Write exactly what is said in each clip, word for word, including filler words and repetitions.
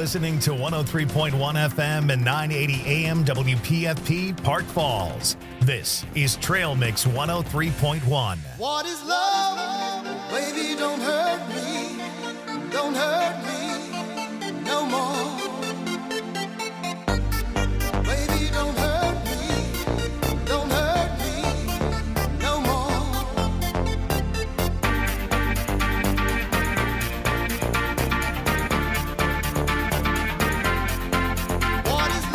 listening to one oh three point one F M and nine eighty A M W P F P Park Falls. This is Trail Mix one oh three point one. What is love? Baby, don't hurt me. Don't hurt me no more. Baby, don't hurt me. Don't hurt me no more. What is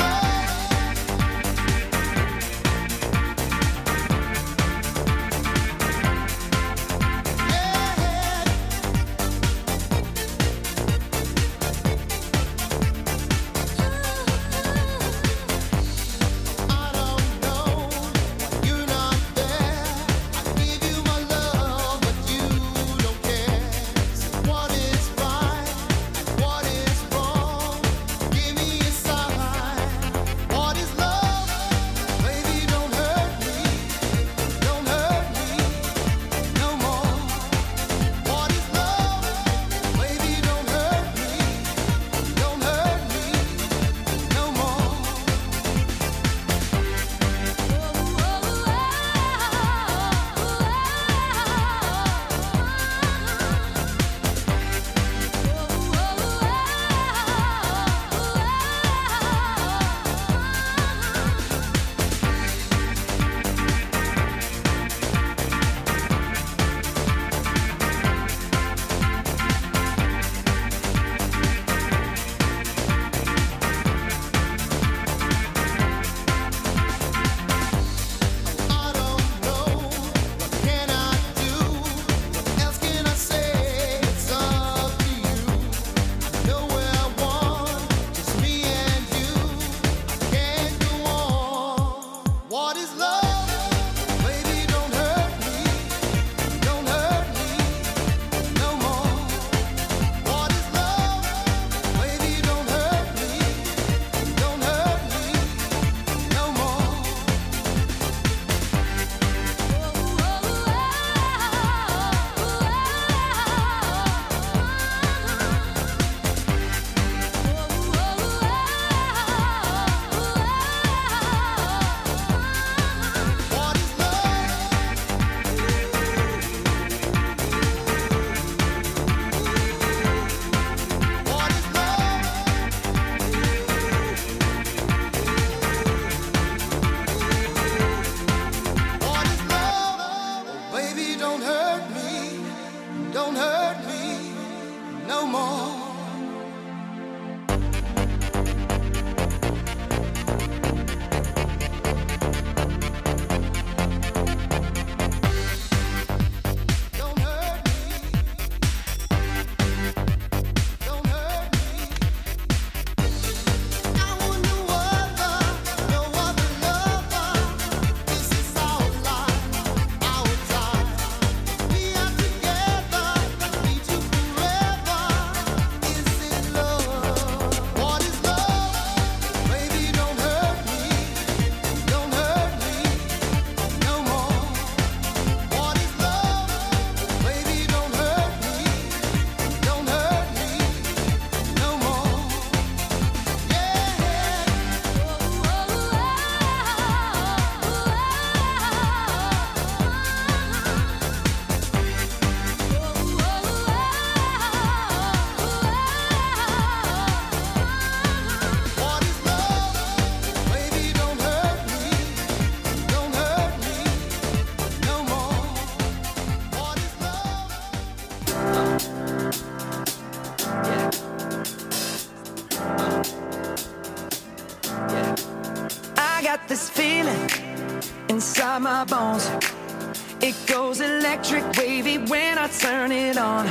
My bones, it goes electric wavy when I turn it on.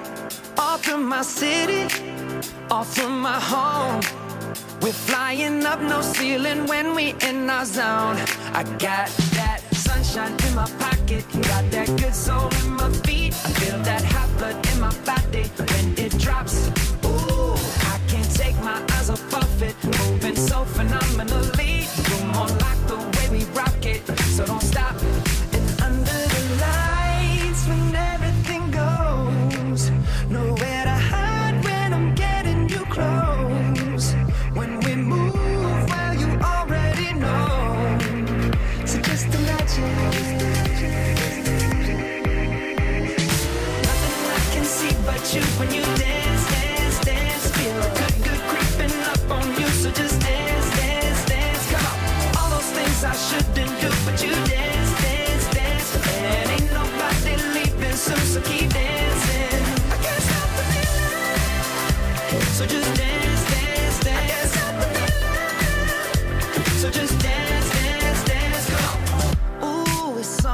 Off from my city, off from my home. We're flying up, no ceiling when we in our zone. I got that sunshine in my pocket, got that good soul in my feet. I feel that hot blood in my body when it drops. Ooh, I can't take my eyes off of it, moving so phenomenally. You're more like the way we rock it, so don't stop. And under the lights, when everything goes, nowhere to hide when I'm getting you close.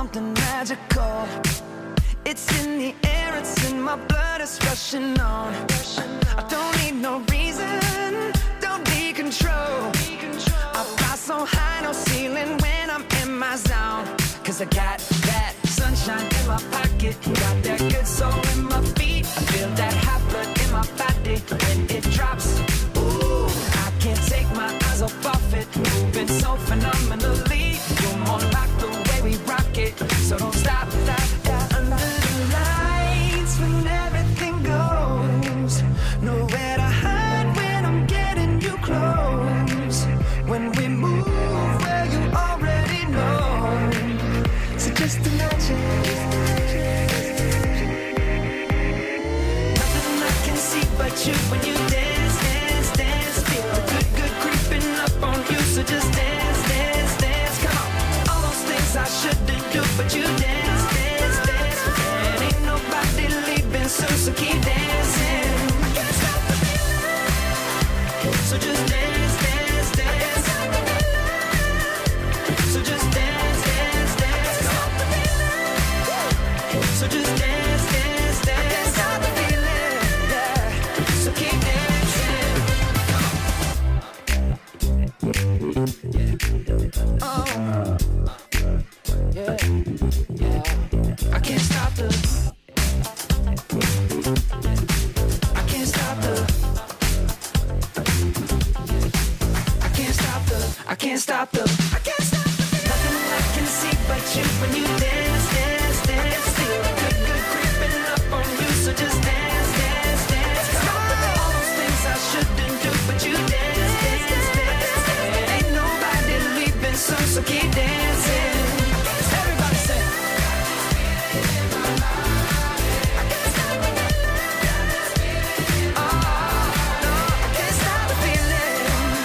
something magical. It's in the air, it's in my blood, it's rushing on. I don't need no reason, don't need control. I fly so high, no ceiling when I'm in my zone. Cause I got that sunshine in my pocket, got that good soul in my feet. I feel that hot blood in my body when it drops. Ooh, I can't take my eyes off of it, moving so phenomenally. You're more like the way we rock it, so don't stop, stop, stop. Under the lights when everything goes, nowhere to hide when I'm getting you close. When we move where you already know, so just imagine. Nothing I can see but you when you dance, dance, dance. Feel the good, good creeping up on you, so just dance, dance, dance. Come on, all those things I shouldn't do, but you dance, dance, dance. And ain't nobody leaving soon, so keep dancing. I can't stop the feeling, so just dance, dance, dance. So just dance, dance, dance. Stop the feeling. So just dance, dance, dance. I can't stop the feeling, yeah. So keep dancing. Oh, yeah, yeah. I can't stop the. I can't stop the. I can't stop the. I can't stop the. I can't stop the. Nothing I can see but you when you dance, dance, dance. Feel the good, good creeping up on you, so just dance, dance, dance. Come on, all those things I shouldn't do, but you dance, dance, dance. And ain't nobody leaving soon, so keep dancing. Everybody say. I can't stop the feeling. Oh, no, I can't stop the feeling.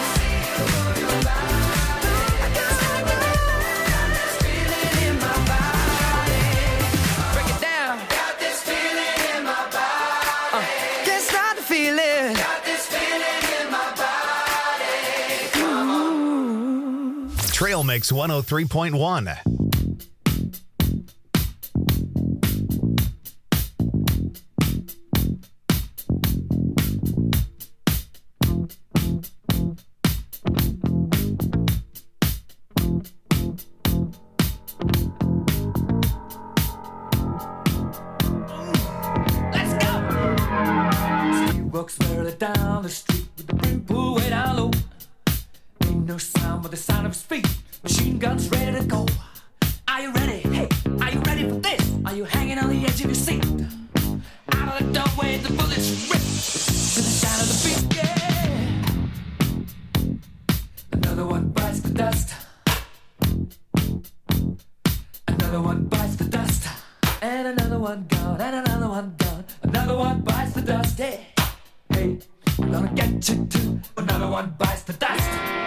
I can't stop the feeling in my body. Break it down. Got this feeling in my body. Uh, can't stop the feeling. Got this feeling in my body. Ooh. Trail Mix one oh three point one. Let's go. He walks merrily down the street with the brim pulled way down low. Ain't no sound but the sound of his feet. Machine guns ready to go. Are you ready? Hey, are you ready for this? Are you hanging on the edge of your seat? Out of the doorway, the bullets rip to the sound of the beat. Yeah. Another one bites the dust. Another one bites the dust. And another one gone. And another one gone. Another one bites the dust. Hey, hey, I'm gonna get you too. Another one bites the dust.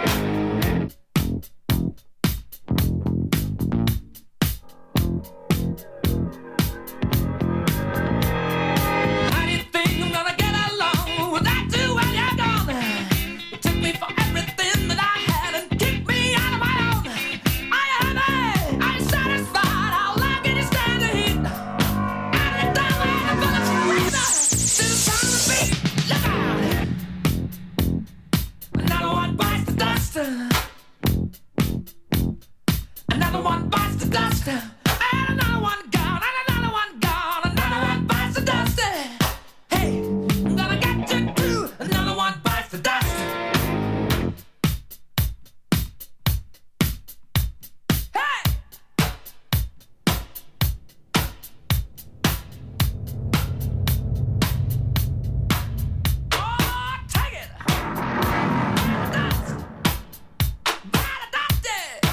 How do you think I'm gonna get along without you when you're gone? You took me for everything that I had and kicked me out of my own. Are you happy? Are you satisfied? How long can you stand the heat? Out of the doorway, the bullets rip to the sound of the beat. Look out! Another one bites the dust. Another one bites the dust. And another one gone. And another one gone. Another one bites the dust. Hey, I'm gonna get you too. Another one bites the dust. Hey! Oh, take it! Dust! Bite the dust!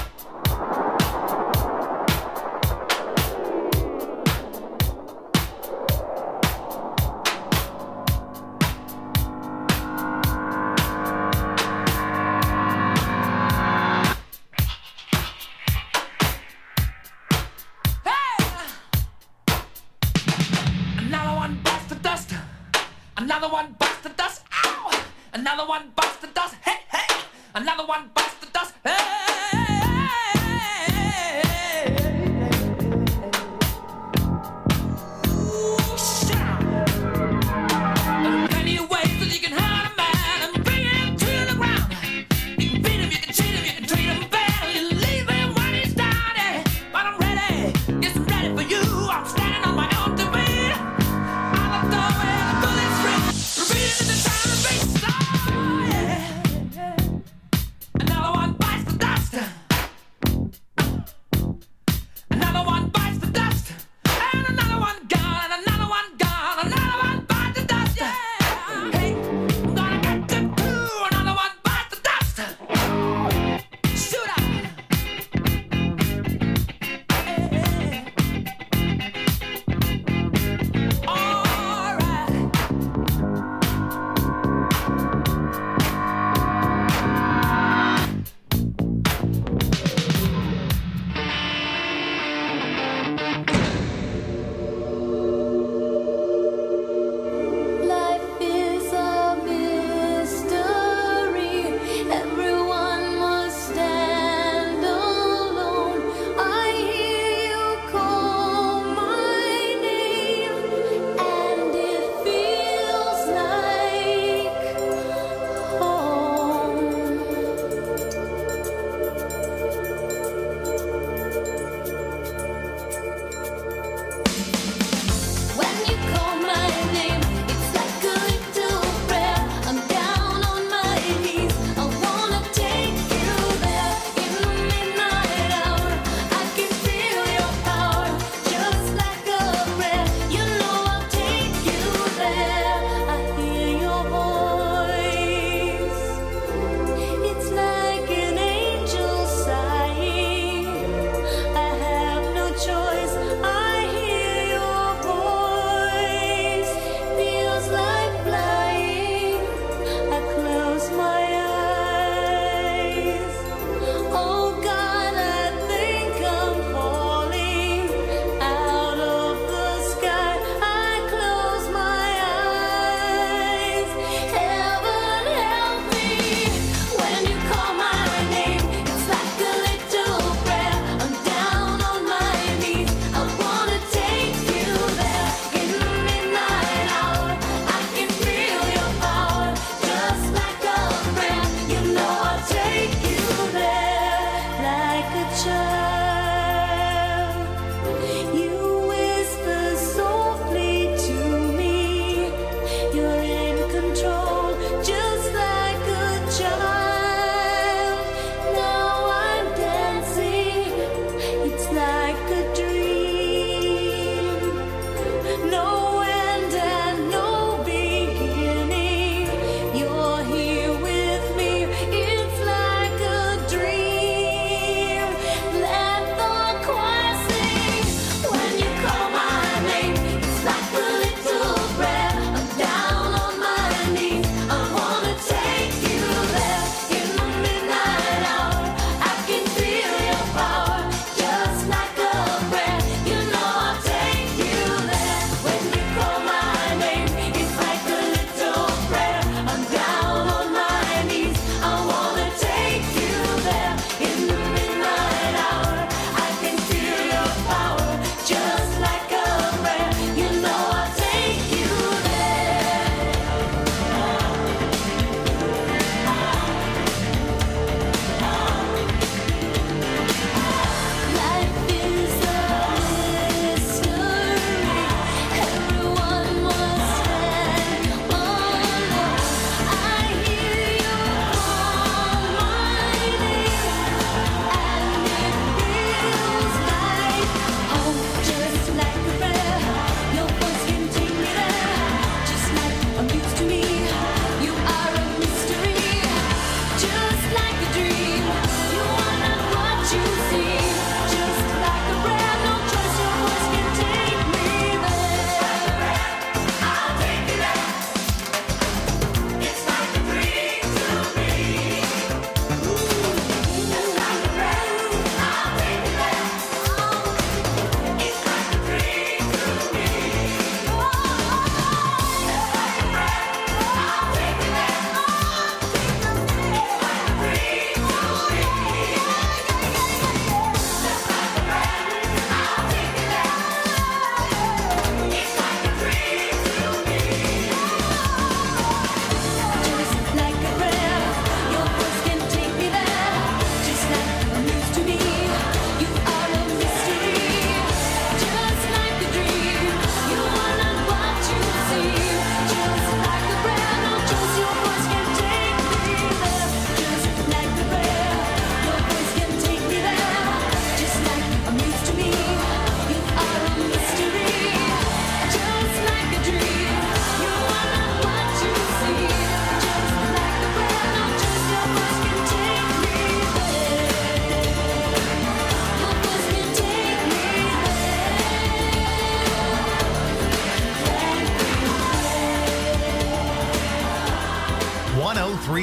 Another one bites the dust. Ow! Another one bites the dust. Hey, hey! Another one bites the dust. Hey!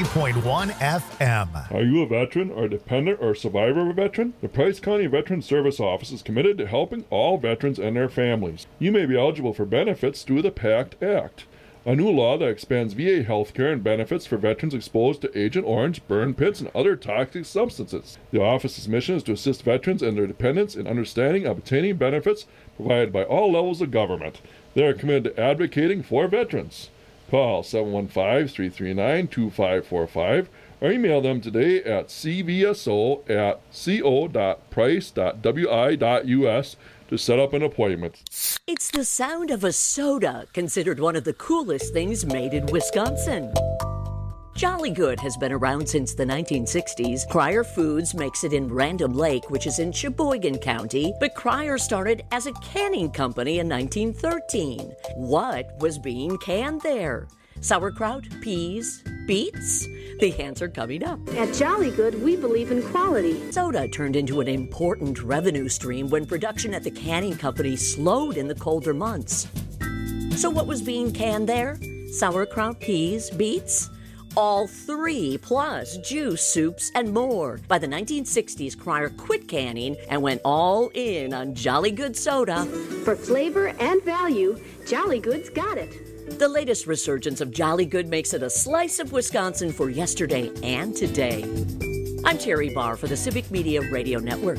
three point one F M. Are you a veteran or a dependent or survivor of a veteran? The Price County Veteran Service Office is committed to helping all veterans and their families. You may be eligible for benefits through the PACT Act, a new law that expands V A health care and benefits for veterans exposed to Agent Orange, burn pits, and other toxic substances. The office's mission is to assist veterans and their dependents in understanding and obtaining benefits provided by all levels of government. They are committed to advocating for veterans. Call seven one five, three three nine, two five four five or email them today at c v s o at co dot price dot w i dot u s to set up an appointment. It's the sound of a soda, considered one of the coolest things made in Wisconsin. Jolly Good has been around since the nineteen sixties. Cryer Foods makes it in Random Lake, which is in Sheboygan County, but Cryer started as a canning company in nineteen thirteen. What was being canned there? Sauerkraut, peas, beets? The answer coming up. At Jolly Good, we believe in quality. Soda turned into an important revenue stream when production at the canning company slowed in the colder months. So what was being canned there? Sauerkraut, peas, beets? All three, plus juice, soups, and more. By the nineteen sixties, Cryer quit canning and went all in on Jolly Good soda. For flavor and value, Jolly Good's got it. The latest resurgence of Jolly Good makes it a slice of Wisconsin for yesterday and today. I'm Terry Barr for the Civic Media Radio Network.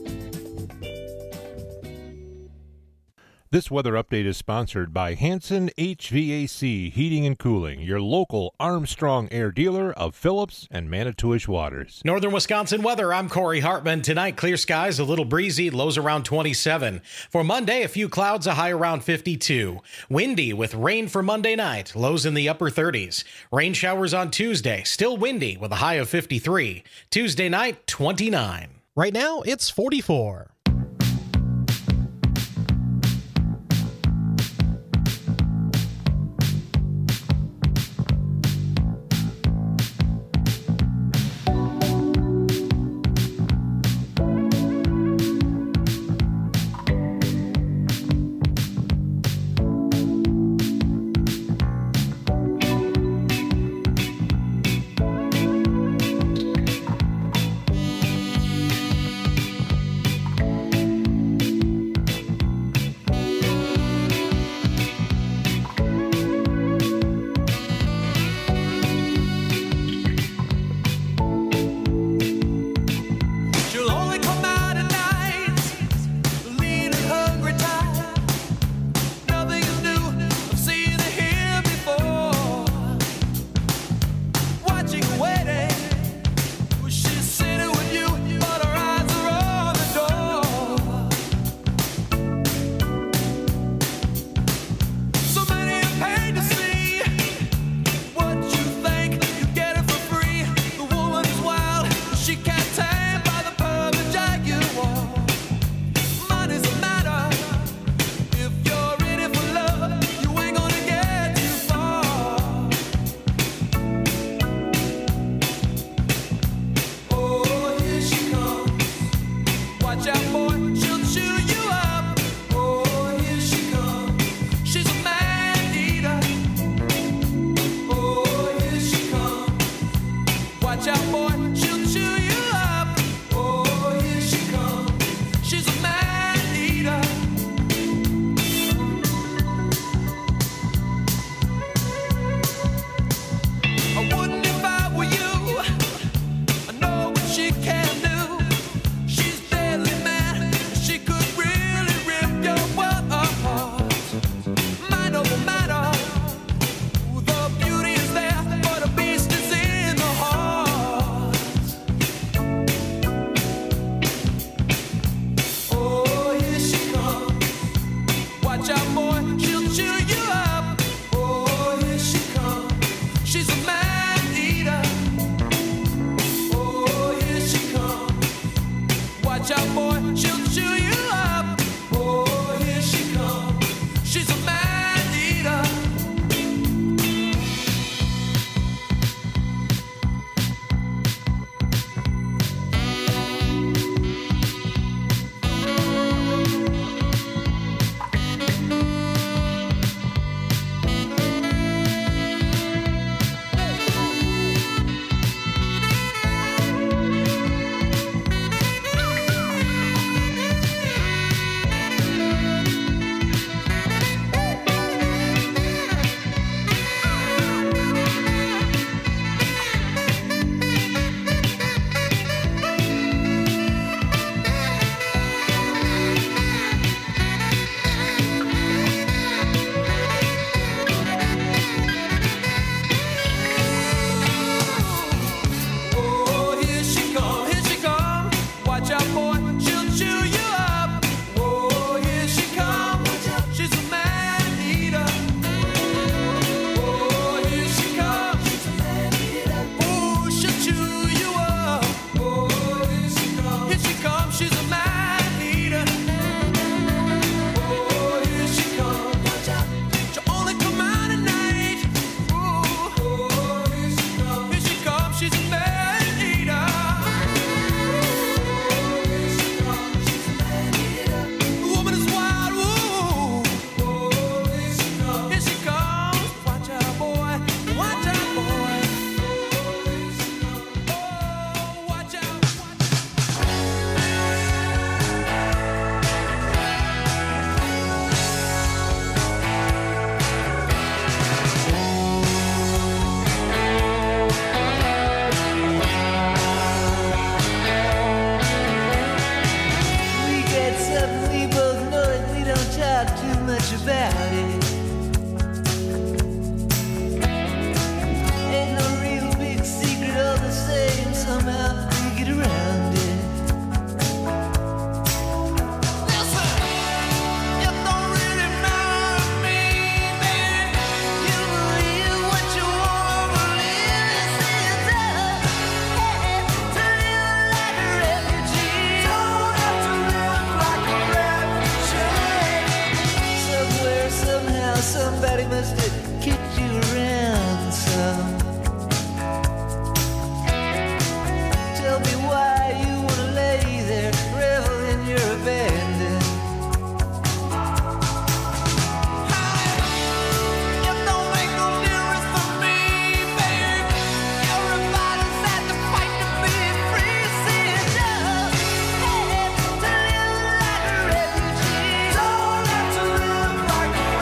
This weather update is sponsored by Hanson H V A C Heating and Cooling, your local Armstrong Air dealer of Phillips and Manitowish Waters. Northern Wisconsin weather, I'm Corey Hartman. Tonight, clear skies, a little breezy, lows around twenty-seven. For Monday, a few clouds, a high around fifty-two. Windy with rain for Monday night, lows in the upper thirties. Rain showers on Tuesday, still windy with a high of fifty-three. Tuesday night, twenty-nine. Right now, it's forty-four. out too much about it. Ain't no real big secret, all the same, somehow we get around it. Somebody must have kicked you around some. Tell me why you wanna lay there, revel in your abandon. It don't make no difference for me, babe. Everybody's had to fight to be free. See it does. Hey, to live like a refugee. Don't have to live like a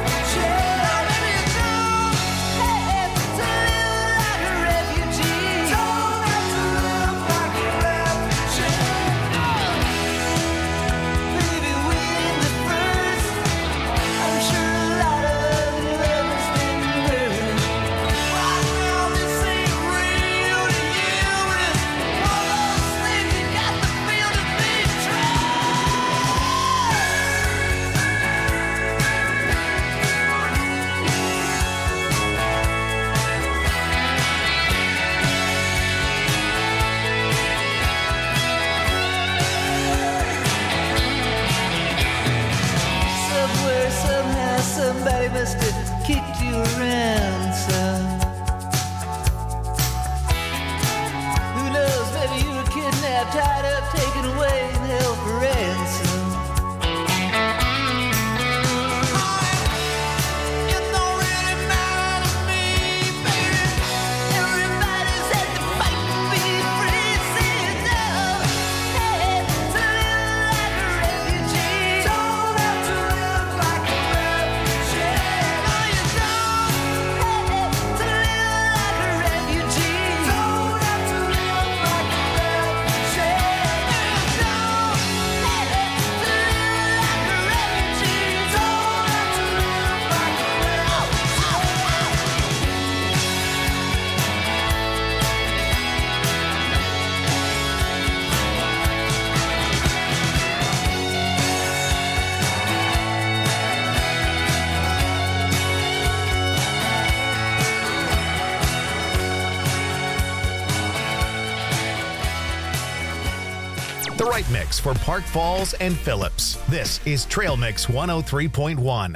somebody must have kicked you around some. Who knows, maybe you were kidnapped, tied up, taken away, and held for ransom. The right mix for Park Falls and Phillips. This is Trail Mix one oh three point one.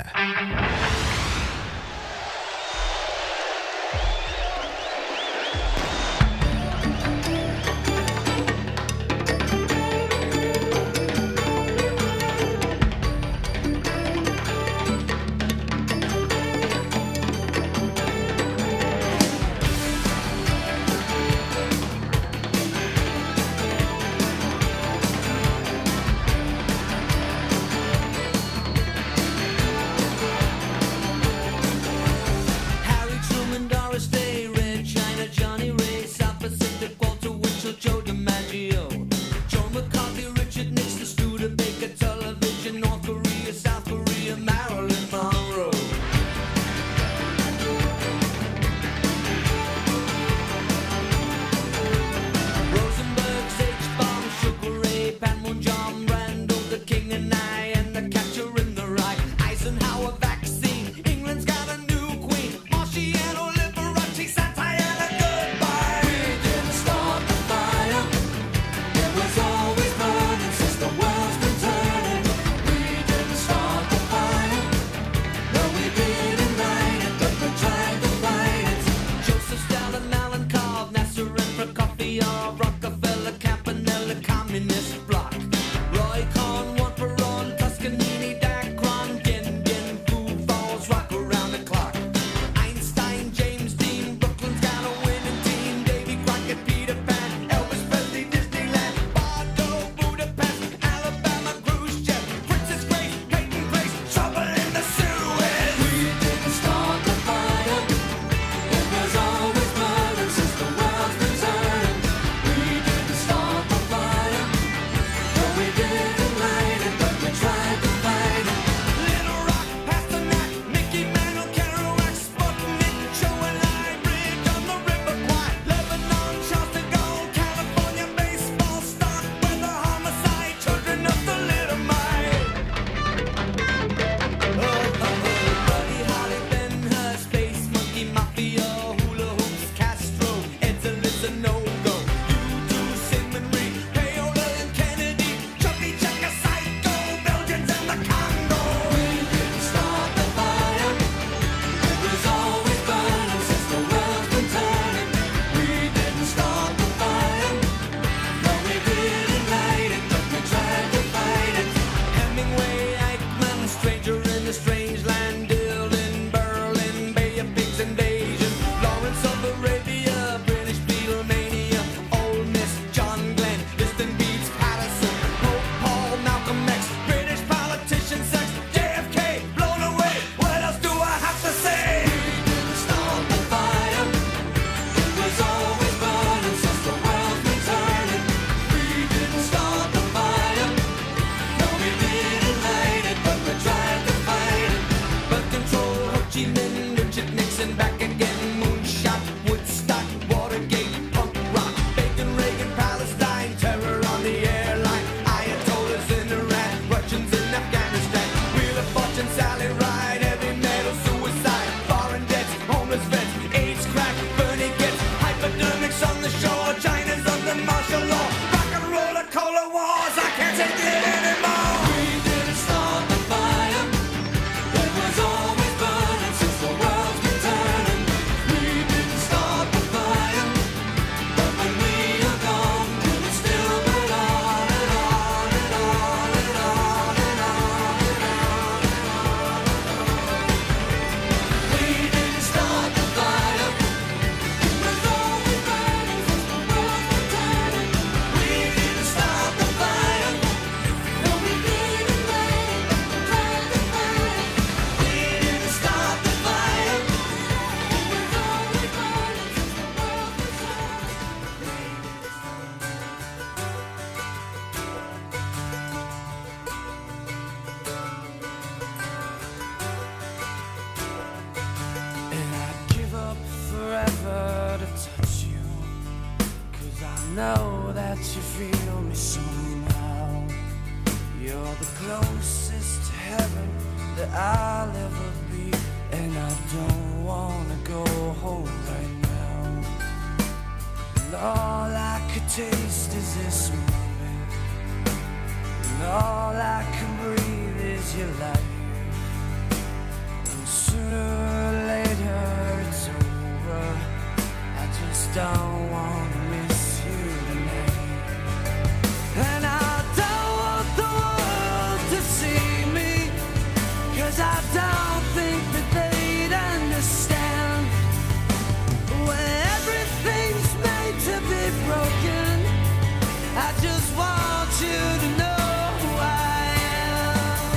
that I'll ever be, and I don't wanna go home right now. And all I could taste is this moment, and all I can breathe is your light. And sooner or later it's over. I just don't wanna miss you tonight. And I don't want the world to see me, 'cause I don't think that they'd understand. When everything's made to be broken, I just want you to know who I am.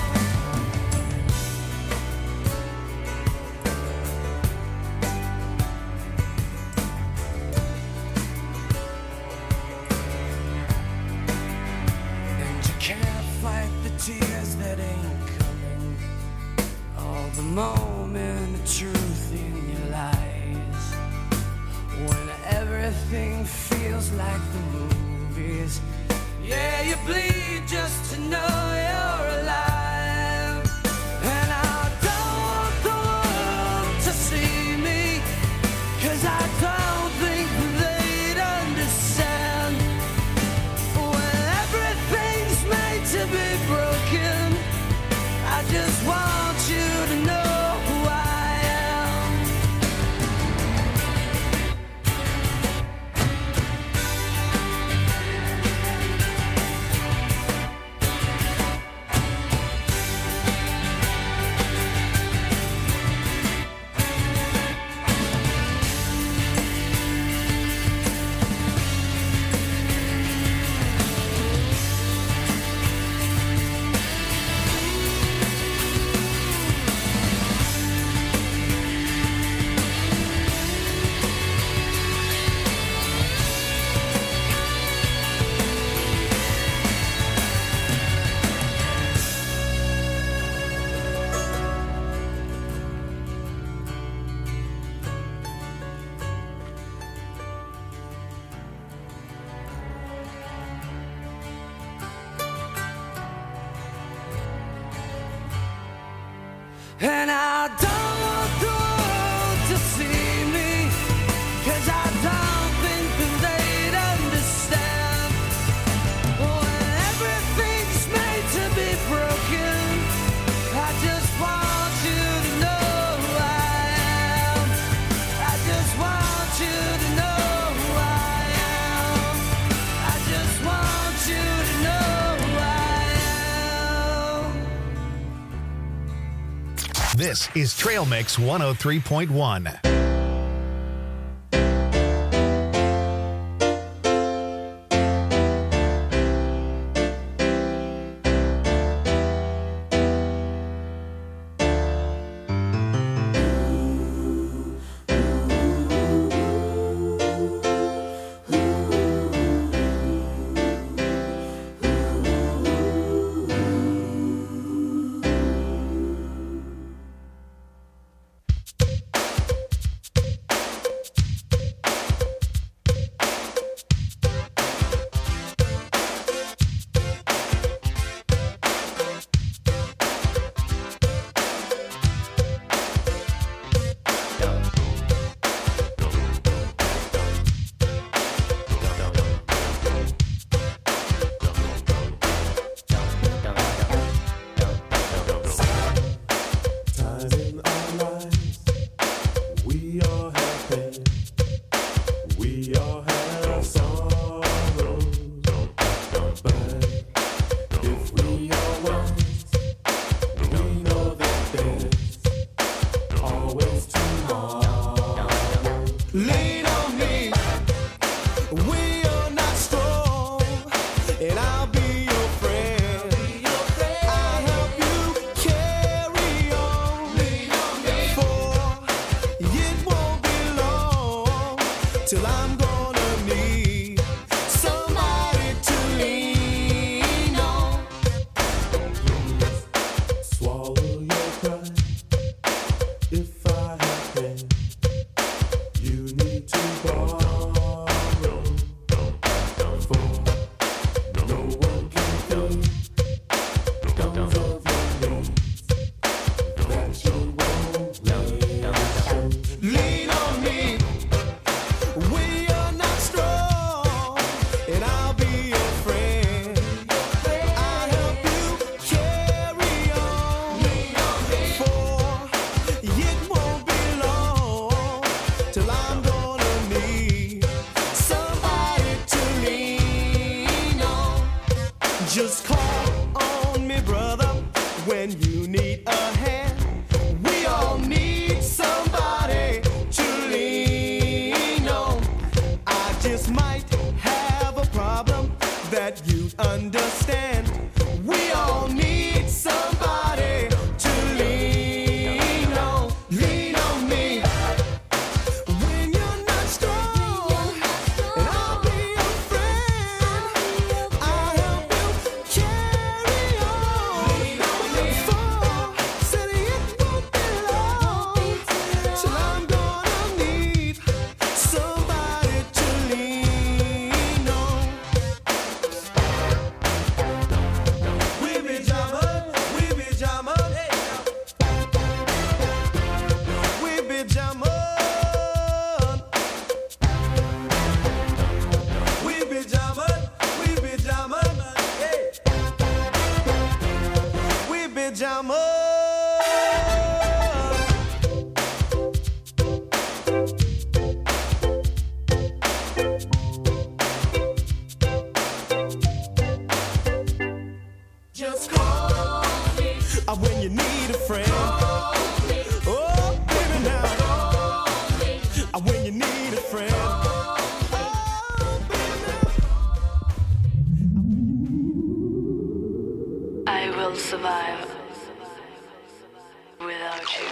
And you can't fight the tears that ain't coming, all the moment of truth in your lies. When everything feels like the movies, yeah, you bleed just to know you're alive. And I don't want the world to see me, 'cause I don't think they'd understand. When everything's made to be broken, I just want you to know who I am. And I don't want the world to see me, 'cause I don't think that they'd understand. When everything's made to be broken, I just want you to know who I am. I just want you to know who I am. I just want you to know who I am. This is Trail Mix one oh three point one. when you need a hand. We all need somebody to lean on. I just might have a problem that you'd understand. We all need somebody to lean on. Lean on me when you're not strong, and I'll be your friend. I'll help you carry on. Lean on me. For said it won't be long till I'm gonna need somebody to lean on. We be jamming, we be jamming, we be jamming, we be jamming, we be jamming, we be jamming. Just call me uh, when you need a friend. Oh, baby, now. Uh, when you need a friend. I will survive without you.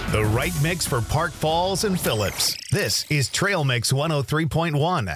The right mix for Park Falls and Phillips. This is Trail Mix one oh three point one.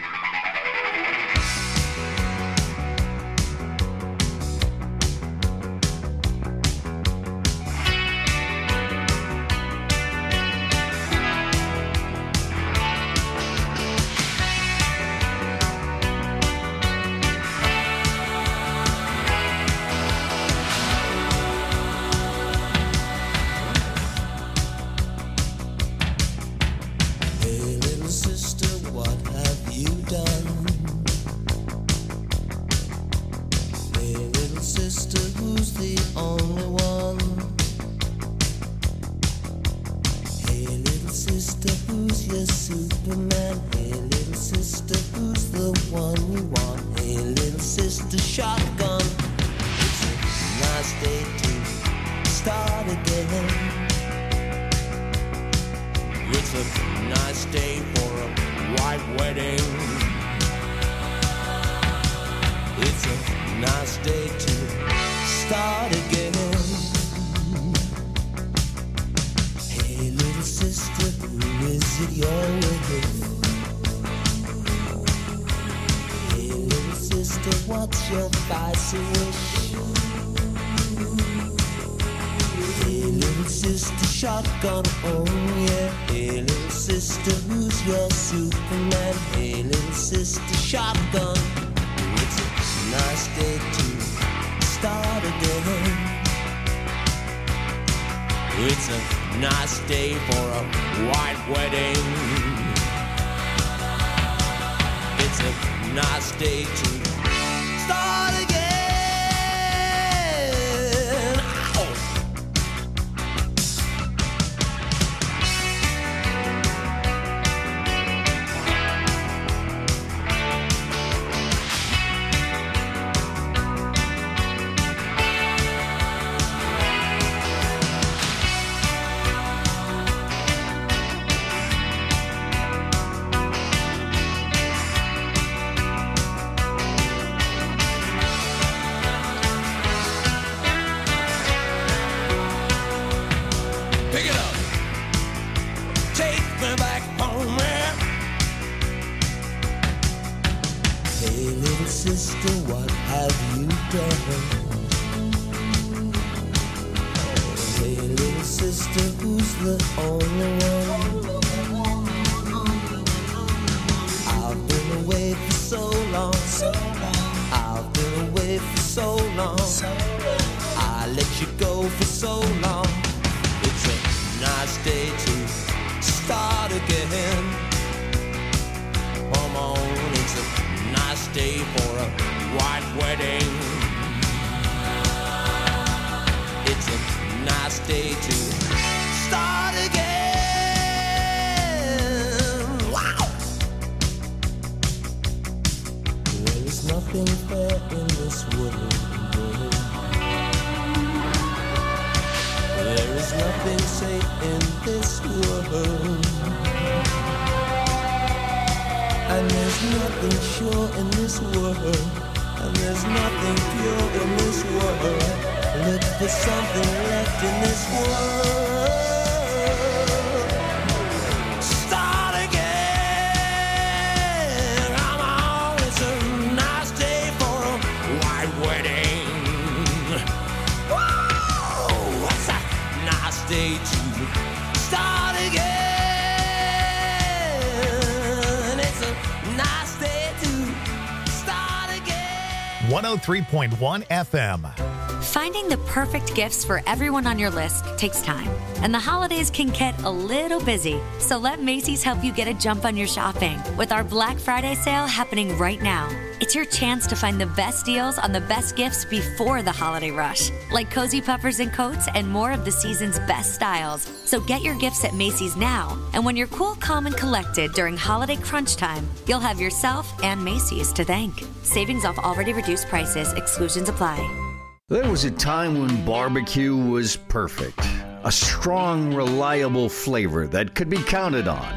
one oh three point one F M. Finding the perfect gifts for everyone on your list takes time, and the holidays can get a little busy. So let Macy's help you get a jump on your shopping with our Black Friday sale happening right now. It's your chance to find the best deals on the best gifts before the holiday rush, like cozy puffers and coats and more of the season's best styles. So get your gifts at Macy's now, and when you're cool, calm, and collected during holiday crunch time, you'll have yourself and Macy's to thank. Savings off already reduced prices. Exclusions apply. There was a time when barbecue was perfect. A strong, reliable flavor that could be counted on.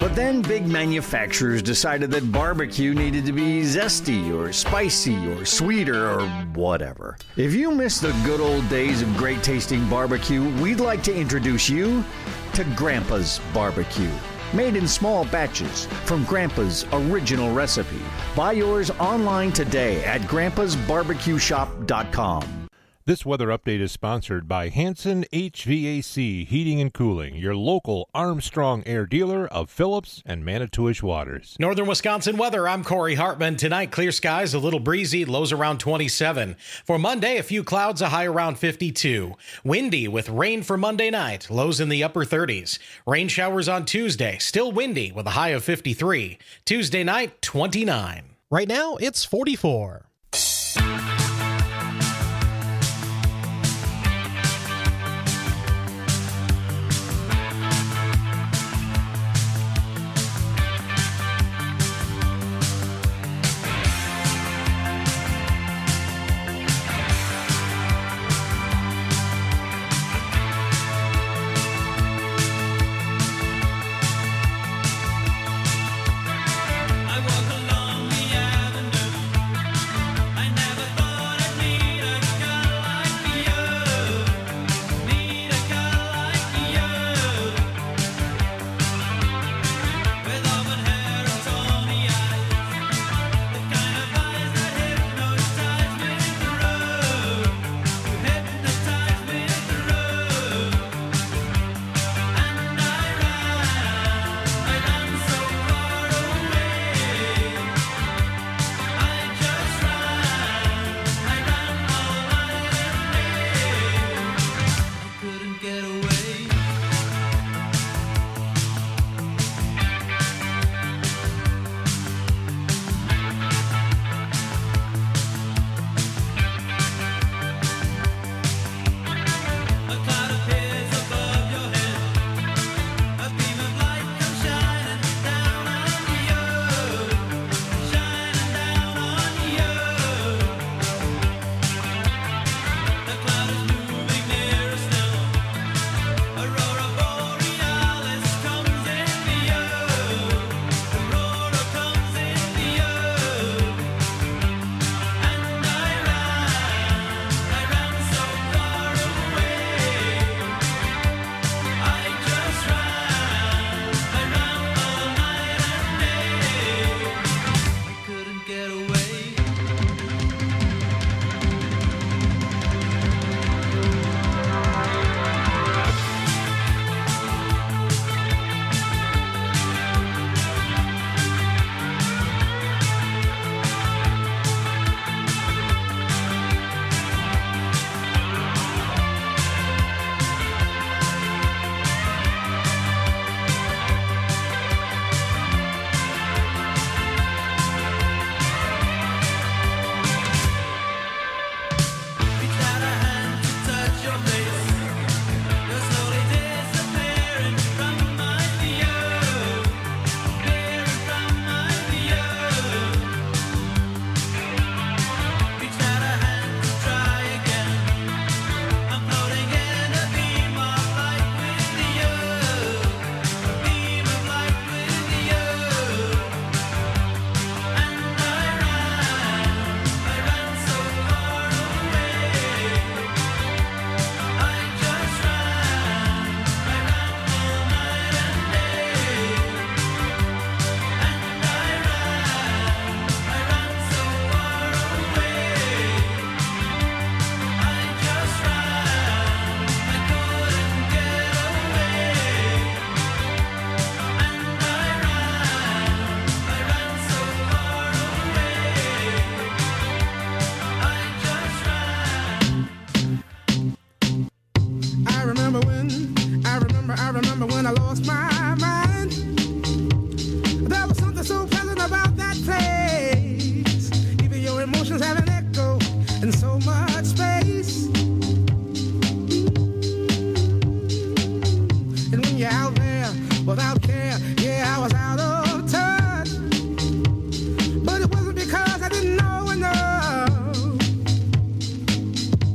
But then big manufacturers decided that barbecue needed to be zesty or spicy or sweeter or whatever. If you miss the good old days of great tasting barbecue, we'd like to introduce you to Grandpa's Barbecue. Made in small batches from Grandpa's original recipe. Buy yours online today at grandpas barbecue shop dot com. This weather update is sponsored by Hanson H V A C Heating and Cooling, your local Armstrong Air dealer of Phillips and Manitowish Waters. Northern Wisconsin weather, I'm Corey Hartman. Tonight, clear skies, a little breezy, lows around twenty-seven. For Monday, a few clouds, a high around fifty-two. Windy with rain for Monday night, lows in the upper thirties. Rain showers on Tuesday, still windy with a high of fifty-three. Tuesday night, twenty-nine. Right now, it's forty-four.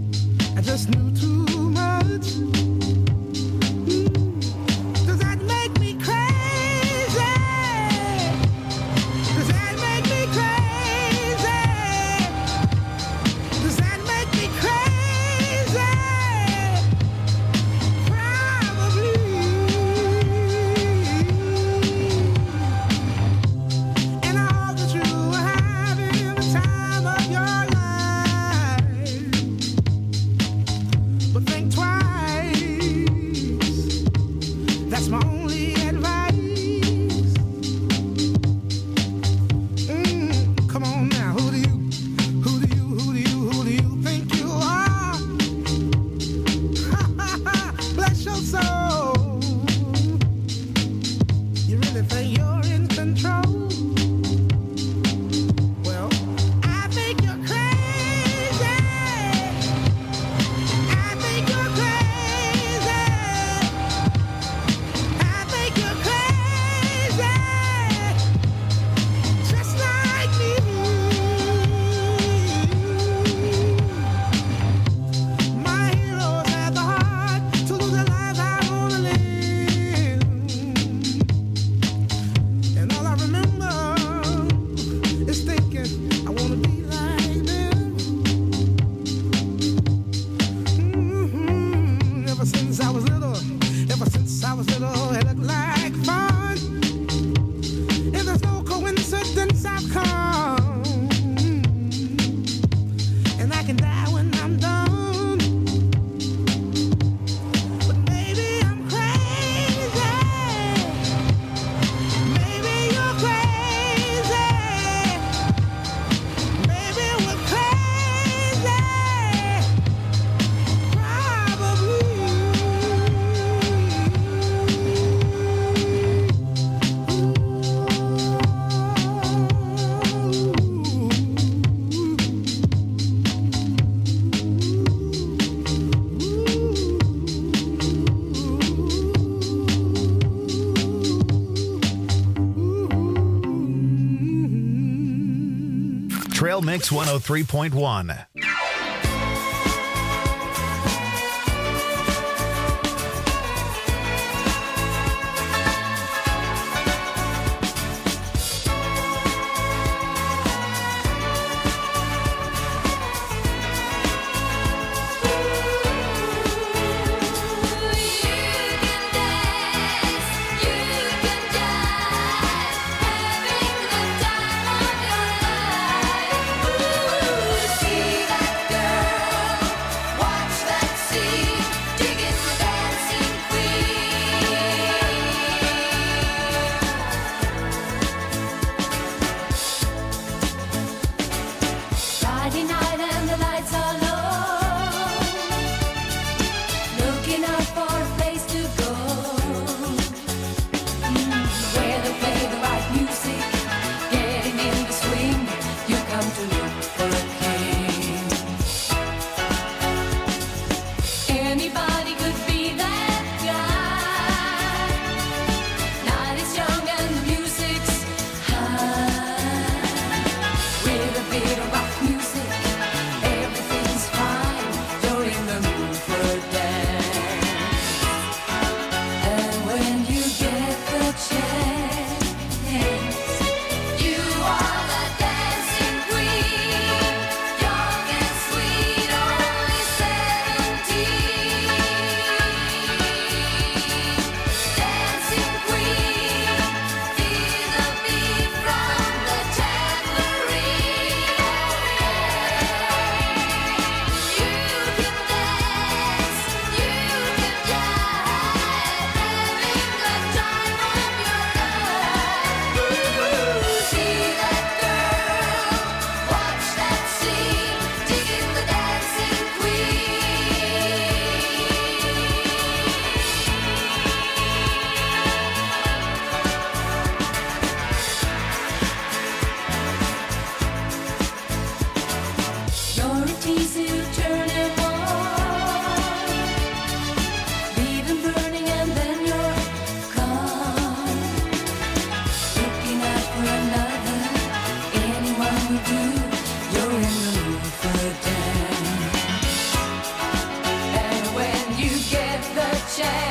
just knew too much. Mm. Does that make since I was little, ever since I was little, it looked like fun. If there's no coincidence, I've come, and I can die when I'm done. But maybe I'm crazy. Maybe you're crazy. Maybe we're crazy. Trail Mix one oh three point one. Friday night and the lights are low, looking out for a place to go, mm, where they play the right music, getting in the swing. You come to look for a king. Anybody could be that guy. Night is young and the music's high. With a bit of rock music, everything's fine. You're in the mood for a dance. And when you get the chance, you are the dancing queen. Young and sweet, only seventeen. Dancing queen, feel the beat from the tambourine. You can dance, you can jive, having the time of your life. Ooh, see that girl, watch that scene, digging the dancing queen. You're a tease who turn him on, leave him burning and then you're gone. Looking out for another, anyone will do. You're in the mood for a dance. And when you get the chance,